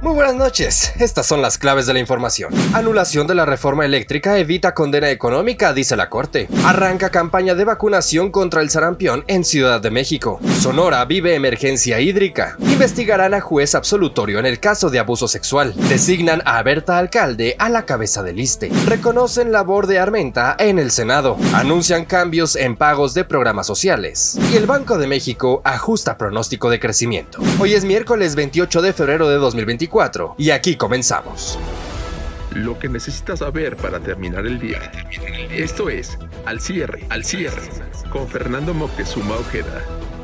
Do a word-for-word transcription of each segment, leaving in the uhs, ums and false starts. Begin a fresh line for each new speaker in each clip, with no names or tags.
Muy buenas noches, estas son las claves de la información. Anulación de la reforma eléctrica evita condena económica, dice la Corte. Arranca campaña de vacunación contra el sarampión en Ciudad de México. Sonora vive emergencia hídrica. Investigarán a juez absolutorio en el caso de abuso sexual. Designan a Berta Alcalde a la cabeza del I S S S T E. Reconocen labor de Armenta en el Senado. Anuncian cambios en pagos de programas sociales. Y el Banco de México ajusta pronóstico de crecimiento. Hoy es miércoles veintiocho de febrero de dos mil veinticuatro. Y aquí comenzamos.
Lo que necesitas saber para terminar el día. Esto es Al Cierre, Al Cierre, con Fernando Moctezuma Ojeda.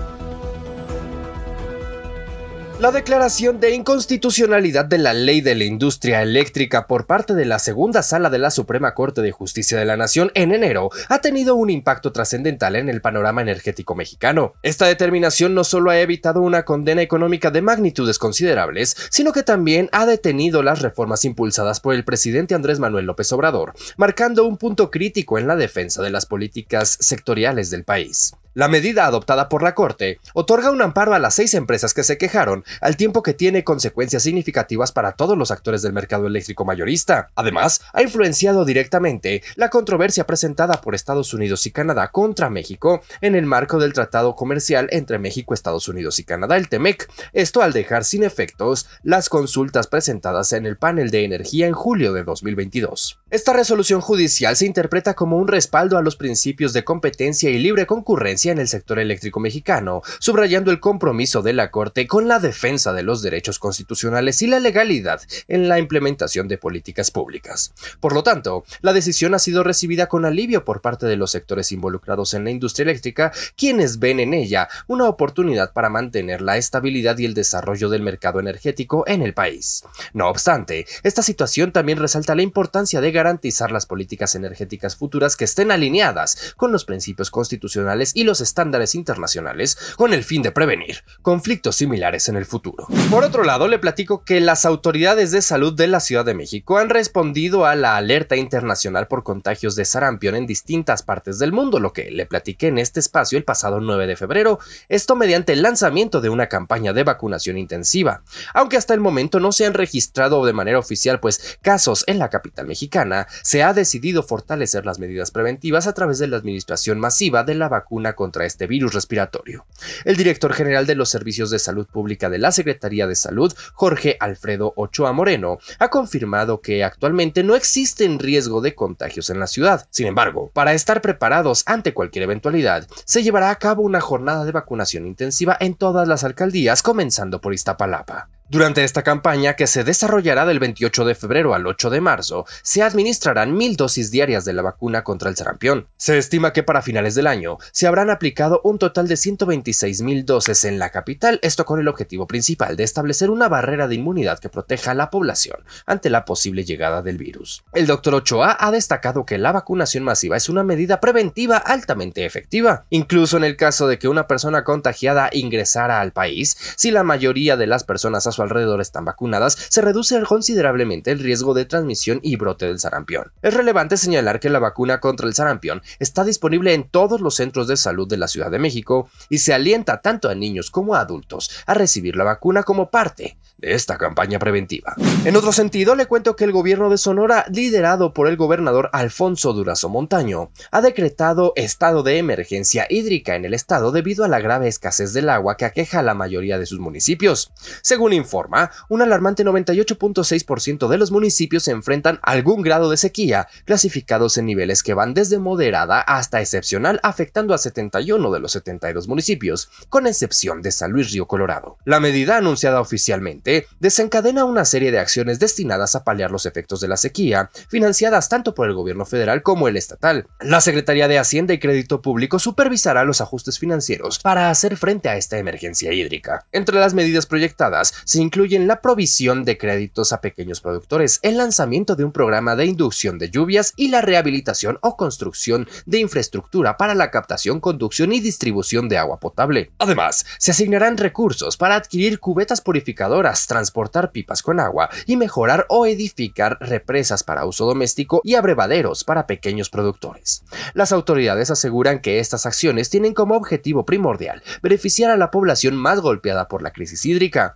La declaración de inconstitucionalidad de la Ley de la Industria Eléctrica por parte de la Segunda Sala de la Suprema Corte de Justicia de la Nación en enero ha tenido un impacto trascendental en el panorama energético mexicano. Esta determinación no solo ha evitado una condena económica de magnitudes considerables, sino que también ha detenido las reformas impulsadas por el presidente Andrés Manuel López Obrador, marcando un punto crítico en la defensa de las políticas sectoriales del país. La medida adoptada por la Corte otorga un amparo a las seis empresas que se quejaron, al tiempo que tiene consecuencias significativas para todos los actores del mercado eléctrico mayorista. Además, ha influenciado directamente la controversia presentada por Estados Unidos y Canadá contra México en el marco del Tratado Comercial entre México, Estados Unidos y Canadá, el TEMEC. Esto al dejar sin efectos las consultas presentadas en el panel de energía en julio de dos mil veintidós. Esta resolución judicial se interpreta como un respaldo a los principios de competencia y libre concurrencia en el sector eléctrico mexicano, subrayando el compromiso de la Corte con la defensa de los derechos constitucionales y la legalidad en la implementación de políticas públicas. Por lo tanto, la decisión ha sido recibida con alivio por parte de los sectores involucrados en la industria eléctrica, quienes ven en ella una oportunidad para mantener la estabilidad y el desarrollo del mercado energético en el país. No obstante, esta situación también resalta la importancia de garantizar las políticas energéticas futuras que estén alineadas con los principios constitucionales y los estándares internacionales, con el fin de prevenir conflictos similares en el futuro. Por otro lado, le platico que las autoridades de salud de la Ciudad de México han respondido a la alerta internacional por contagios de sarampión en distintas partes del mundo, lo que le platiqué en este espacio el pasado nueve de febrero, esto mediante el lanzamiento de una campaña de vacunación intensiva. Aunque hasta el momento no se han registrado de manera oficial pues casos en la capital mexicana, se ha decidido fortalecer las medidas preventivas a través de la administración masiva de la vacuna contra este virus respiratorio. El director general de los Servicios de Salud Pública de la Secretaría de Salud, Jorge Alfredo Ochoa Moreno, ha confirmado que actualmente no existe riesgo de contagios en la ciudad. Sin embargo, para estar preparados ante cualquier eventualidad, se llevará a cabo una jornada de vacunación intensiva en todas las alcaldías, comenzando por Iztapalapa. Durante esta campaña, que se desarrollará del veintiocho de febrero al ocho de marzo, se administrarán mil dosis diarias de la vacuna contra el sarampión. Se estima que para finales del año se habrán aplicado un total de ciento veintiséis mil dosis en la capital, esto con el objetivo principal de establecer una barrera de inmunidad que proteja a la población ante la posible llegada del virus. El doctor Ochoa ha destacado que la vacunación masiva es una medida preventiva altamente efectiva. Incluso en el caso de que una persona contagiada ingresara al país, si la mayoría de las personas a su alrededor están vacunadas, se reduce considerablemente el riesgo de transmisión y brote del sarampión. Es relevante señalar que la vacuna contra el sarampión está disponible en todos los centros de salud de la Ciudad de México y se alienta tanto a niños como a adultos a recibir la vacuna como parte de esta campaña preventiva. En otro sentido, le cuento que el gobierno de Sonora, liderado por el gobernador Alfonso Durazo Montaño, ha decretado estado de emergencia hídrica en el estado debido a la grave escasez del agua que aqueja a la mayoría de sus municipios. Según informa, un alarmante noventa y ocho punto seis por ciento de los municipios se enfrentan a algún grado de sequía, clasificados en niveles que van desde moderada hasta excepcional, afectando a setenta y uno de los setenta y dos municipios, con excepción de San Luis Río Colorado. La medida anunciada oficialmente desencadena una serie de acciones destinadas a paliar los efectos de la sequía, financiadas tanto por el gobierno federal como el estatal. La Secretaría de Hacienda y Crédito Público supervisará los ajustes financieros para hacer frente a esta emergencia hídrica. Entre las medidas proyectadas se incluyen la provisión de créditos a pequeños productores, el lanzamiento de un programa de inducción de lluvias y la rehabilitación o construcción de infraestructura para la captación, conducción y distribución de agua potable. Además, se asignarán recursos para adquirir cubetas purificadoras, transportar pipas con agua y mejorar o edificar represas para uso doméstico y abrevaderos para pequeños productores. Las autoridades aseguran que estas acciones tienen como objetivo primordial beneficiar a la población más golpeada por la crisis hídrica. El levantamiento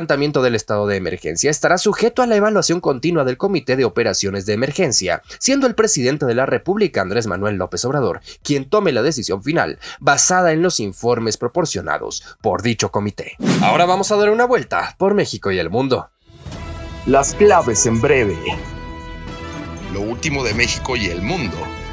levantamiento del estado de emergencia estará sujeto a la evaluación continua del Comité de Operaciones de Emergencia, siendo el presidente de la República, Andrés Manuel López Obrador, quien tome la decisión final, basada en los informes proporcionados por dicho comité. Ahora vamos a dar una vuelta por México y el mundo.
Las claves en breve.
Lo último de México y el mundo.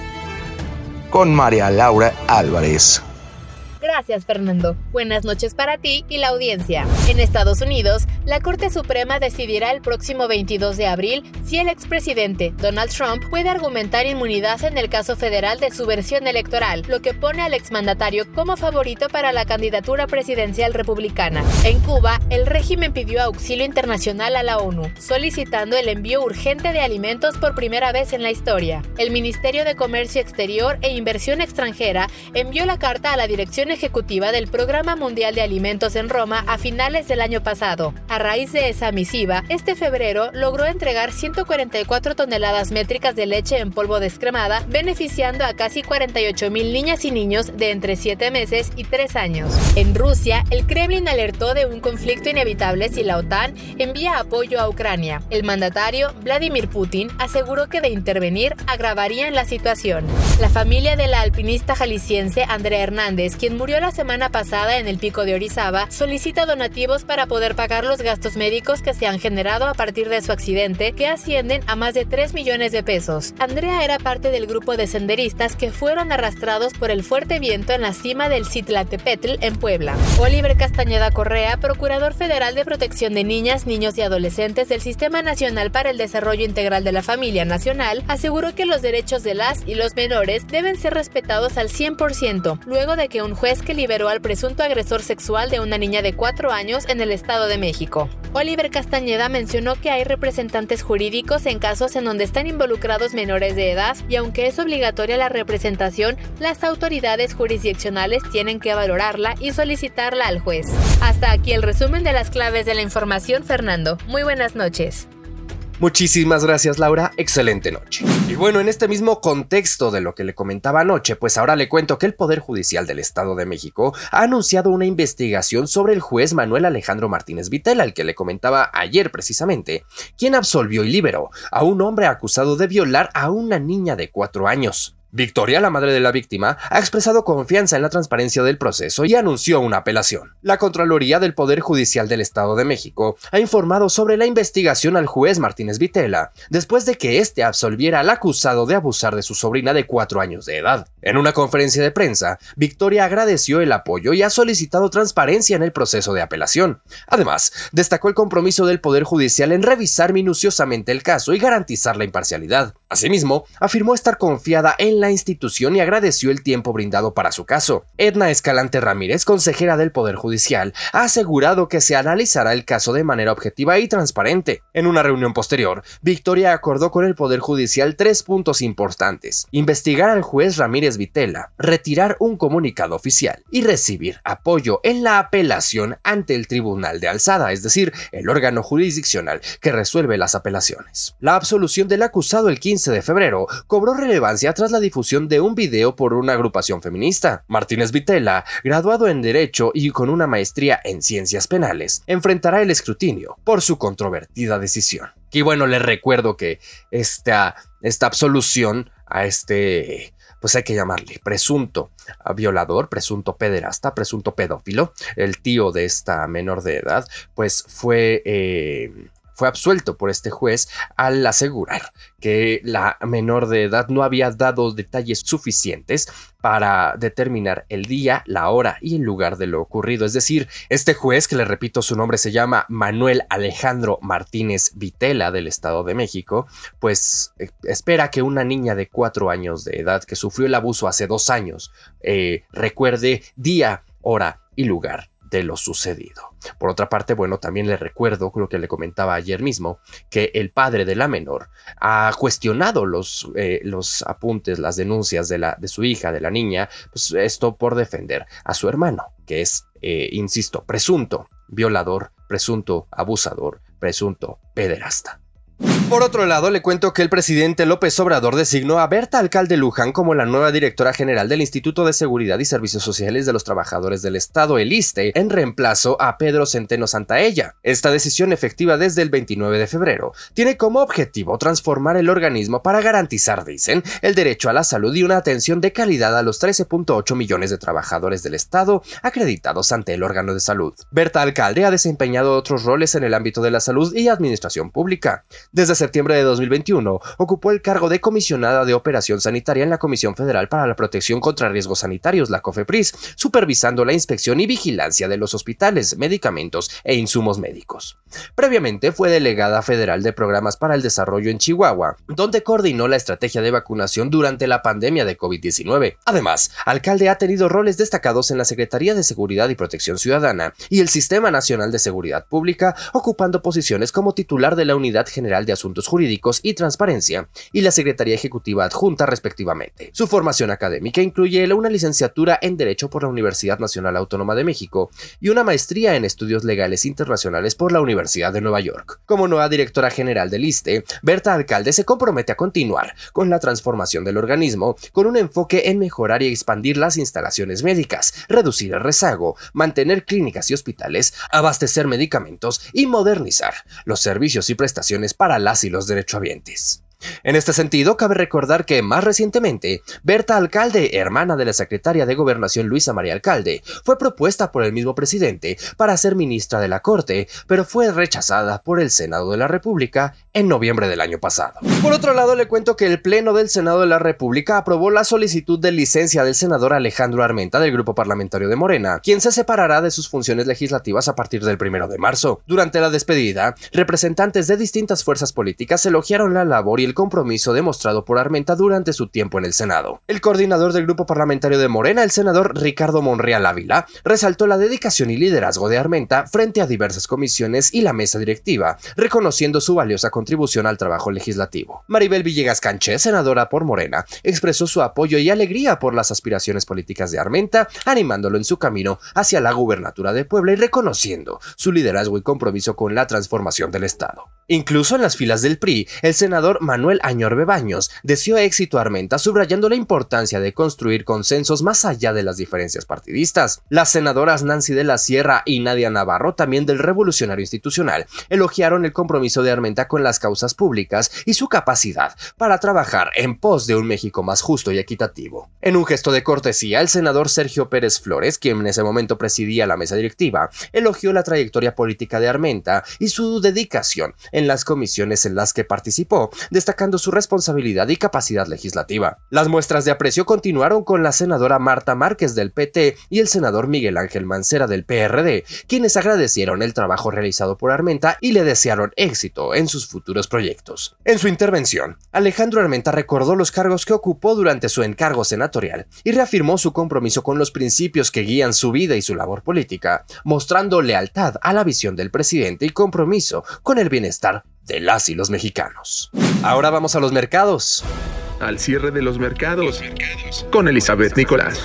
Con María Laura Álvarez.
Gracias, Fernando. Buenas noches para ti y la audiencia. En Estados Unidos, la Corte Suprema decidirá el próximo veintidós de abril si el expresidente Donald Trump puede argumentar inmunidad en el caso federal de subversión electoral, lo que pone al exmandatario como favorito para la candidatura presidencial republicana. En Cuba, el régimen pidió auxilio internacional a la ONU, solicitando el envío urgente de alimentos por primera vez en la historia. El Ministerio de Comercio Exterior e Inversión Extranjera envió la carta a la Dirección Ejecutiva del Programa Mundial de Alimentos en Roma a finales del año pasado. A raíz de esa misiva, este febrero logró entregar ciento cuarenta y cuatro toneladas métricas de leche en polvo descremada, beneficiando a casi cuarenta y ocho mil niñas y niños de entre siete meses y tres años. En Rusia, el Kremlin alertó de un conflicto inevitable si la OTAN envía apoyo a Ucrania. El mandatario, Vladimir Putin, aseguró que de intervenir agravarían la situación. La familia de la alpinista jalisciense Andrea Hernández, quien murió la semana pasada en el Pico de Orizaba, solicita donativos para poder pagar los gastos médicos que se han generado a partir de su accidente, que ascienden a más de tres millones de pesos. Andrea era parte del grupo de senderistas que fueron arrastrados por el fuerte viento en la cima del Citlaltépetl en Puebla. Oliver Castañeda Correa, procurador federal de protección de niñas, niños y adolescentes del Sistema Nacional para el Desarrollo Integral de la Familia Nacional, aseguró que los derechos de las y los menores deben ser respetados al cien por ciento, luego de que un juez que liberó al presunto agresor sexual de una niña de cuatro años en el Estado de México. Oliver Castañeda mencionó que hay representantes jurídicos en casos en donde están involucrados menores de edad y aunque es obligatoria la representación, las autoridades jurisdiccionales tienen que valorarla y solicitarla al juez. Hasta aquí el resumen de las claves de la información, Fernando. Muy buenas noches.
Muchísimas gracias, Laura, excelente noche. Y bueno, en este mismo contexto de lo que le comentaba anoche, pues ahora le cuento que el Poder Judicial del Estado de México ha anunciado una investigación sobre el juez Manuel Alejandro Martínez Vitela, al que le comentaba ayer precisamente, quien absolvió y liberó a un hombre acusado de violar a una niña de cuatro años. Victoria, la madre de la víctima, ha expresado confianza en la transparencia del proceso y anunció una apelación. La Contraloría del Poder Judicial del Estado de México ha informado sobre la investigación al juez Martínez Vitela, después de que éste absolviera al acusado de abusar de su sobrina de cuatro años de edad. En una conferencia de prensa, Victoria agradeció el apoyo y ha solicitado transparencia en el proceso de apelación. Además, destacó el compromiso del Poder Judicial en revisar minuciosamente el caso y garantizar la imparcialidad. Asimismo, afirmó estar confiada en la institución y agradeció el tiempo brindado para su caso. Edna Escalante Ramírez, consejera del Poder Judicial, ha asegurado que se analizará el caso de manera objetiva y transparente. En una reunión posterior, Victoria acordó con el Poder Judicial tres puntos importantes: investigar al juez Ramírez Vitela, retirar un comunicado oficial y recibir apoyo en la apelación ante el Tribunal de Alzada, es decir, el órgano jurisdiccional que resuelve las apelaciones. La absolución del acusado el quince de febrero cobró relevancia tras la difusión de un video por una agrupación feminista. Martínez Vitela, graduado en Derecho y con una maestría en Ciencias Penales, enfrentará el escrutinio por su controvertida decisión. Y bueno, les recuerdo que esta, esta absolución a este, pues hay que llamarle presunto violador, presunto pederasta, presunto pedófilo, el tío de esta menor de edad, pues fue... Eh, Fue absuelto por este juez al asegurar que la menor de edad no había dado detalles suficientes para determinar el día, la hora y el lugar de lo ocurrido. Es decir, este juez, que le repito su nombre, se llama Manuel Alejandro Martínez Vitela, del Estado de México, pues eh, espera que una niña de cuatro años de edad que sufrió el abuso hace dos años eh, recuerde día, hora y lugar de lo sucedido. Por otra parte, bueno, también le recuerdo, creo que le comentaba ayer mismo, que el padre de la menor ha cuestionado los, eh, los apuntes, las denuncias de, la, de su hija, de la niña, pues esto por defender a su hermano, que es, eh, insisto, presunto violador, presunto abusador, presunto pederasta. Por otro lado, le cuento que el presidente López Obrador designó a Berta Alcalde Luján como la nueva directora general del Instituto de Seguridad y Servicios Sociales de los Trabajadores del Estado, el ISSSTE, en reemplazo a Pedro Centeno Santaella. Esta decisión, efectiva desde el veintinueve de febrero, tiene como objetivo transformar el organismo para garantizar, dicen, el derecho a la salud y una atención de calidad a los trece punto ocho millones de trabajadores del Estado acreditados ante el órgano de salud. Berta Alcalde ha desempeñado otros roles en el ámbito de la salud y administración pública. Desde septiembre de dos mil veintiuno, ocupó el cargo de comisionada de operación sanitaria en la Comisión Federal para la Protección contra Riesgos Sanitarios, la COFEPRIS, supervisando la inspección y vigilancia de los hospitales, medicamentos e insumos médicos. Previamente fue delegada federal de Programas para el Desarrollo en Chihuahua, donde coordinó la estrategia de vacunación durante la pandemia de COVID diecinueve. Además, Alcalde ha tenido roles destacados en la Secretaría de Seguridad y Protección Ciudadana y el Sistema Nacional de Seguridad Pública, ocupando posiciones como titular de la Unidad General de Asuntos Jurídicos y Transparencia y la Secretaría Ejecutiva Adjunta, respectivamente. Su formación académica incluye una licenciatura en Derecho por la Universidad Nacional Autónoma de México y una maestría en Estudios Legales Internacionales por la Universidad de Nueva York. Como nueva directora general del ISSSTE, Berta Alcalde se compromete a continuar con la transformación del organismo con un enfoque en mejorar y expandir las instalaciones médicas, reducir el rezago, mantener clínicas y hospitales, abastecer medicamentos y modernizar los servicios y prestaciones para las y los derechohabientes. En este sentido, cabe recordar que más recientemente, Berta Alcalde, hermana de la secretaria de Gobernación Luisa María Alcalde, fue propuesta por el mismo presidente para ser ministra de la Corte, pero fue rechazada por el Senado de la República en noviembre del año pasado. Por otro lado, le cuento que el Pleno del Senado de la República aprobó la solicitud de licencia del senador Alejandro Armenta del Grupo Parlamentario de Morena, quien se separará de sus funciones legislativas a partir del primero de marzo. Durante la despedida, representantes de distintas fuerzas políticas elogiaron la labor y el compromiso demostrado por Armenta durante su tiempo en el Senado. El coordinador del Grupo Parlamentario de Morena, el senador Ricardo Monreal Ávila, resaltó la dedicación y liderazgo de Armenta frente a diversas comisiones y la mesa directiva, reconociendo su valiosa contribución al trabajo legislativo. Maribel Villegas Canché, senadora por Morena, expresó su apoyo y alegría por las aspiraciones políticas de Armenta, animándolo en su camino hacia la gubernatura de Puebla y reconociendo su liderazgo y compromiso con la transformación del Estado. Incluso en las filas del P R I, el senador Manuel Añorbe Baños deseó éxito a Armenta, subrayando la importancia de construir consensos más allá de las diferencias partidistas. Las senadoras Nancy de la Sierra y Nadia Navarro, también del Revolucionario Institucional, elogiaron el compromiso de Armenta con las causas públicas y su capacidad para trabajar en pos de un México más justo y equitativo. En un gesto de cortesía, el senador Sergio Pérez Flores, quien en ese momento presidía la mesa directiva, elogió la trayectoria política de Armenta y su dedicación en las comisiones en las que participó, destacando su responsabilidad y capacidad legislativa. Las muestras de aprecio continuaron con la senadora Marta Márquez del P T y el senador Miguel Ángel Mancera del P R D, quienes agradecieron el trabajo realizado por Armenta y le desearon éxito en sus futuros proyectos. En su intervención, Alejandro Armenta recordó los cargos que ocupó durante su encargo senatorial y reafirmó su compromiso con los principios que guían su vida y su labor política, mostrando lealtad a la visión del presidente y compromiso con el bienestar de las y los mexicanos. Ahora vamos a los mercados.
Al cierre de los mercados, con Elizabeth Nicolás.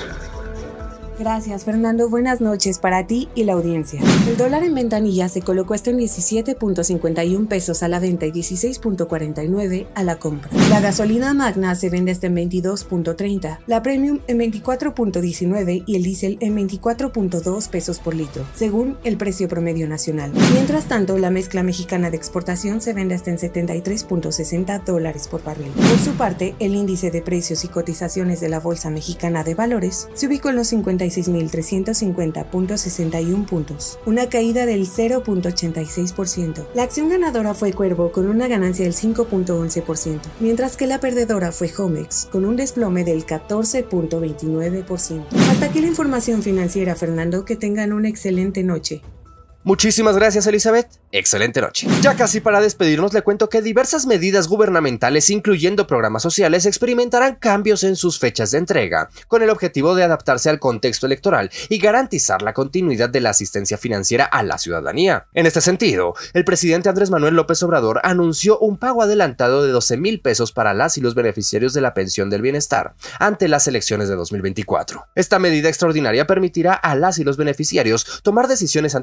Gracias, Fernando. Buenas noches para ti y la audiencia. El dólar en ventanilla se colocó hasta en diecisiete punto cincuenta y uno pesos a la venta y dieciséis punto cuarenta y nueve a la compra. La gasolina magna se vende hasta en veintidós punto treinta, la premium en veinticuatro punto diecinueve y el diésel en veinticuatro punto dos pesos por litro, según el precio promedio nacional. Mientras tanto, la mezcla mexicana de exportación se vende hasta en setenta y tres punto sesenta dólares por barril. Por su parte, el índice de precios y cotizaciones de la Bolsa Mexicana de Valores se ubicó en los cincuenta y seis mil trescientos cincuenta punto sesenta y uno puntos, una caída del cero punto ochenta y seis por ciento. La acción ganadora fue Cuervo con una ganancia del cinco punto once por ciento, mientras que la perdedora fue Homex con un desplome del catorce punto veintinueve por ciento. Hasta aquí la información financiera, Fernando, que tengan una excelente noche.
Muchísimas gracias, Elizabeth. Excelente noche. Ya casi para despedirnos, le cuento que diversas medidas gubernamentales, incluyendo programas sociales, experimentarán cambios en sus fechas de entrega, con el objetivo de adaptarse al contexto electoral y garantizar la continuidad de la asistencia financiera a la ciudadanía. En este sentido, el presidente Andrés Manuel López Obrador anunció un pago adelantado de doce mil pesos para las y los beneficiarios de la pensión del bienestar ante las elecciones de dos mil veinticuatro. Esta medida extraordinaria permitirá a las y los beneficiarios tomar decisiones anticipadas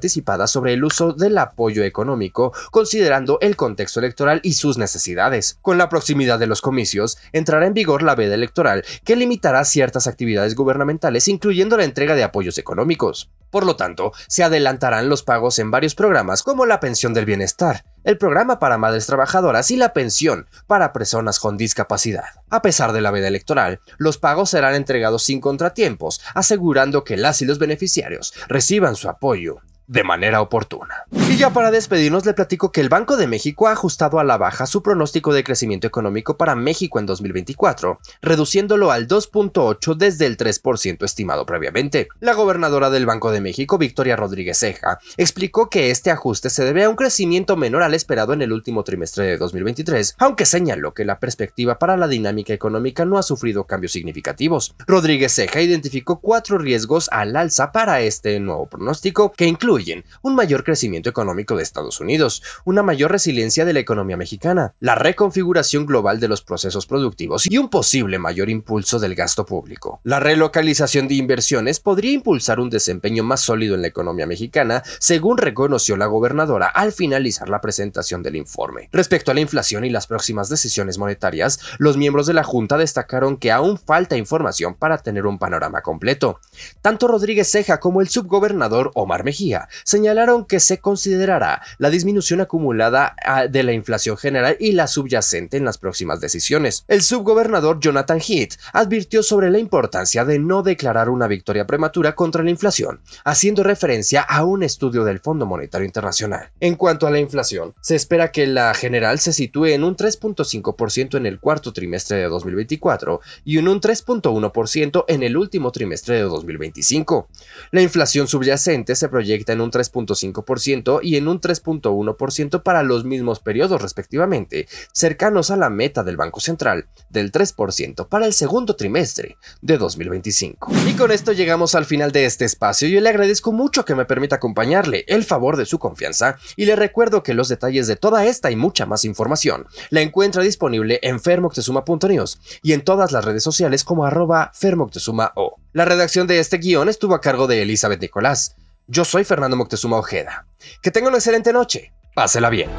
sobre el uso del apoyo económico, considerando el contexto electoral y sus necesidades. Con la proximidad de los comicios, entrará en vigor la veda electoral, que limitará ciertas actividades gubernamentales, incluyendo la entrega de apoyos económicos. Por lo tanto, se adelantarán los pagos en varios programas como la pensión del bienestar, el programa para madres trabajadoras y la pensión para personas con discapacidad. A pesar de la veda electoral, los pagos serán entregados sin contratiempos, asegurando que las y los beneficiarios reciban su apoyo de manera oportuna. Y ya para despedirnos, le platico que el Banco de México ha ajustado a la baja su pronóstico de crecimiento económico para México en dos mil veinticuatro, reduciéndolo al dos punto ocho desde el tres por ciento estimado previamente. La gobernadora del Banco de México, Victoria Rodríguez Ceja, explicó que este ajuste se debe a un crecimiento menor al esperado en el último trimestre de dos mil veintitrés, aunque señaló que la perspectiva para la dinámica económica no ha sufrido cambios significativos. Rodríguez Ceja identificó cuatro riesgos al alza para este nuevo pronóstico, que incluyen un mayor crecimiento económico de Estados Unidos, una mayor resiliencia de la economía mexicana, la reconfiguración global de los procesos productivos y un posible mayor impulso del gasto público. La relocalización de inversiones podría impulsar un desempeño más sólido en la economía mexicana, según reconoció la gobernadora al finalizar la presentación del informe. Respecto a la inflación y las próximas decisiones monetarias, los miembros de la Junta destacaron que aún falta información para tener un panorama completo. Tanto Rodríguez Ceja como el subgobernador Omar Mejía señalaron que se considerará la disminución acumulada de la inflación general y la subyacente en las próximas decisiones. El subgobernador Jonathan Heath advirtió sobre la importancia de no declarar una victoria prematura contra la inflación, haciendo referencia a un estudio del Fondo Monetario Internacional. En cuanto a la inflación, se espera que la general se sitúe en un tres punto cinco por ciento en el cuarto trimestre de dos mil veinticuatro y en un tres punto uno por ciento en el último trimestre de dos mil veinticinco. La inflación subyacente se proyecta en un tres punto cinco por ciento y en un tres punto uno por ciento para los mismos periodos respectivamente, cercanos a la meta del Banco Central del tres por ciento para el segundo trimestre de dos mil veinticinco. Y con esto llegamos al final de este espacio. Yo le agradezco mucho que me permita acompañarle, el favor de su confianza, y le recuerdo que los detalles de toda esta y mucha más información la encuentra disponible en fer moctezuma punto news y en todas las redes sociales como arroba fer moctezuma o. La redacción de este guión estuvo a cargo de Elizabeth Nicolás. Yo soy Fernando Moctezuma Ojeda. Que tenga una excelente noche. Pásela bien.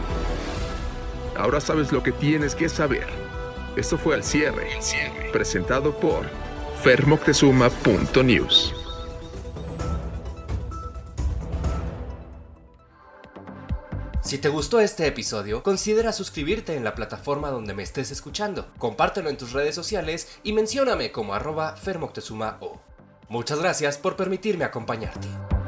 Ahora sabes lo que tienes que saber. Esto fue Al Cierre, El Cierre. Presentado por fer moctezuma punto news.
Si te gustó este episodio, considera suscribirte en la plataforma donde me estés escuchando. Compártelo en tus redes sociales y mencióname como arroba fer moctezuma o. Muchas gracias por permitirme acompañarte.